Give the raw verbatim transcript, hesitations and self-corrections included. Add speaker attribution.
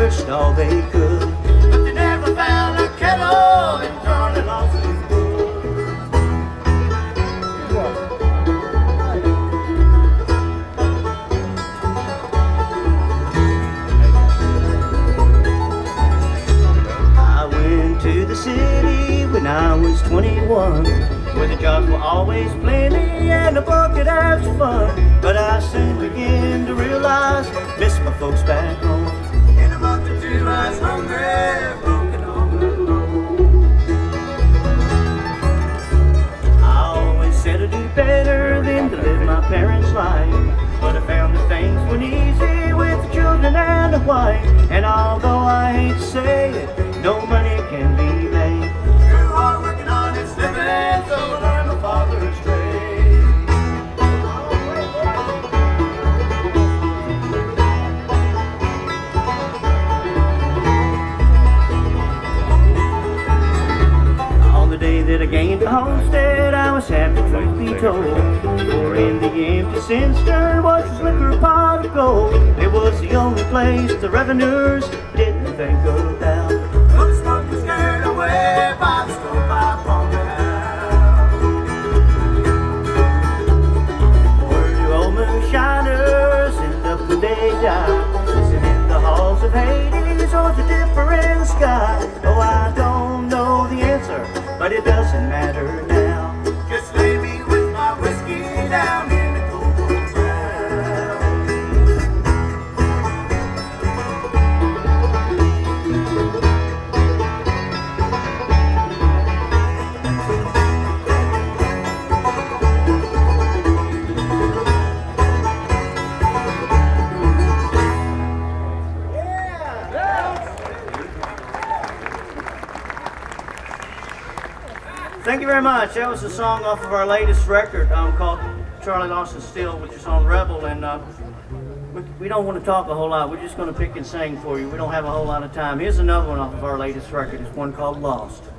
Speaker 1: searched all they could, but they never found a kettle in Charlie Lawson's wood. I went to the city when I was twenty-one, where the jobs were always plenty and the bucket had fun. But I soon began to realize, miss my folks back home. In a month or two I was hungry, broken on the road. I always said I'd do better than to live my parents' life, but I found that things weren't easy with the children and the wife. And although I hate to say it, no money can be made through hard working, honest living, so I learned my father's trade. On the day that I gained the homestead, I was happy, truth be told, for in the empty cistern was this liquor pot of gold. It was the only place the revenuers didn't think about. The smoke was scared away by the stovepipe on the house. Where do old moonshiners end up when they die? Is it in the halls of Hades or the different sky? Oh, I don't know the answer, but it doesn't matter now. Just lay me with my whiskey down in the cold ground. Thank you very much. That was a song off of our latest record um, called Charlie Lawson Still, which is on Rebel. And uh, we, we don't want to talk a whole lot. We're just going to pick and sing for you. We don't have a whole lot of time. Here's another one off of our latest record. It's one called Lost.